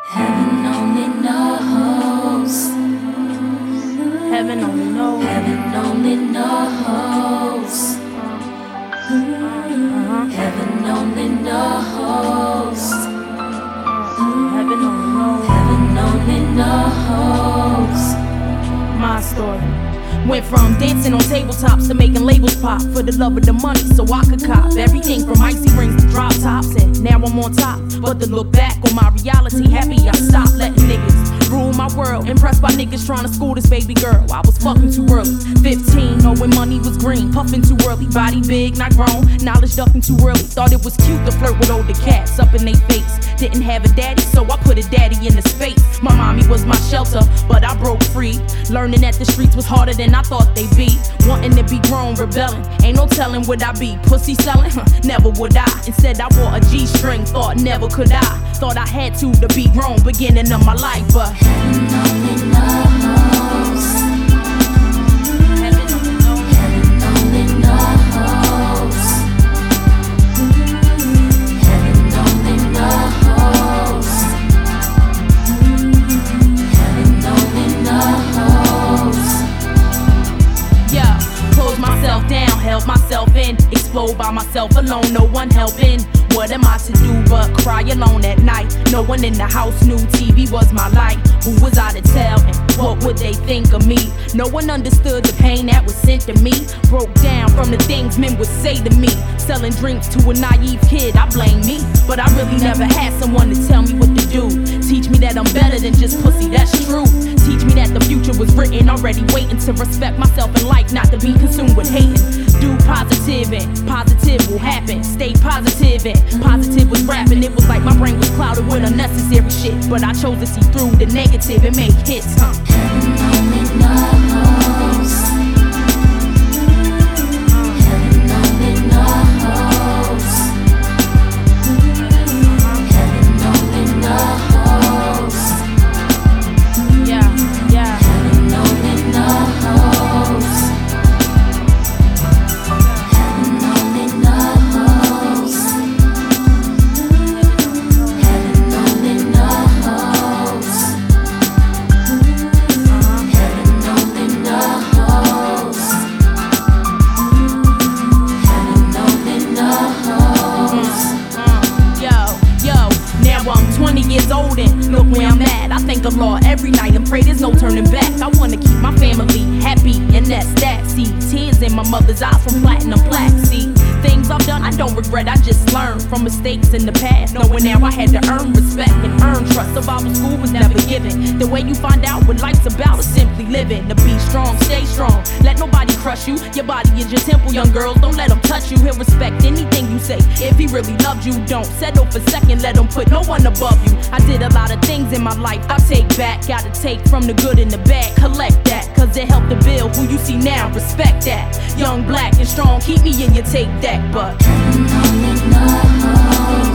Heaven only knows. Heaven only knows. Heaven only knows. Heaven only knows. Heaven only knows. Heaven only knows. My story. Went from dancing on tabletops to making labels pop for the love of the money so I could cop everything from icy rings to drop tops. And now I'm on top. But to look back on my reality, happy I stopped letting niggas rule my world. Impressed by niggas trying to school this baby girl. I was fucking too early. 15, knowing money was green. Puffing too early, body big, not grown. Knowledge ducking too early. Thought it was cute to flirt with older cats up in they face. Didn't have a daddy, so I put a daddy in the space. My mommy was my shelter, but I broke free. Learning that the streets was harder than I thought they'd be. Wanting to be grown, rebelling. Ain't no telling would I be. Pussy selling? Never would I. Instead I wore a G-string, thought never could I. Thought I had to be grown, beginning of my life, but Heaven only knows. heaven only knows. Heaven only knows. Heaven only knows. Heaven only knows. Yeah, closed myself down, held myself in, explode by myself alone, no one helping. What am I to do but cry alone at night? No one in the house knew TV was my light. Who was I to tell and what would they think of me? No one understood the pain that was sent to me. Broke down from the things men would say to me. Selling drinks to a naive kid, I blame me. But I really never had someone to tell me what to do. Teach me that I'm better than just pussy, that's true. Teach me that the future was written already, waiting to respect myself in life, not to be consumed with hating. Do positive and positive will happen. Stay positive and positive was rapping. It was like my brain was clouded with unnecessary shit, but I chose to see through the negative and make hits. Heaven only knows. Heaven only knows. Heaven only knows. Yeah, yeah. Heaven only knows. Heaven only knows. Heaven only knows. Heaven only knows. Heaven only knows. Yo, now I'm 20 years old and look where I'm at. I thank the Lord every night and pray there's no turning back. I wanna keep my family happy and that's that. See, tears in my mother's eyes from platinum plaque. See, things I've done I don't regret, I just learned from mistakes in the past. Knowing now I had to earn respect and earn trust. Survival school was never given. The way you find out what life's about is simply living. To be strong, stay strong, let nobody crush you. Your body is your temple, young girls, don't let them touch you. He'll respect anything you say. If he really loved you, don't settle for second, let him put no one above you. I did a lot of things in my life I take back. Gotta take from the good and the bad, collect that, cause it helped to build who you see now. Respect that. Young, black, and strong, keep me in your tape deck, but Heaven only knows.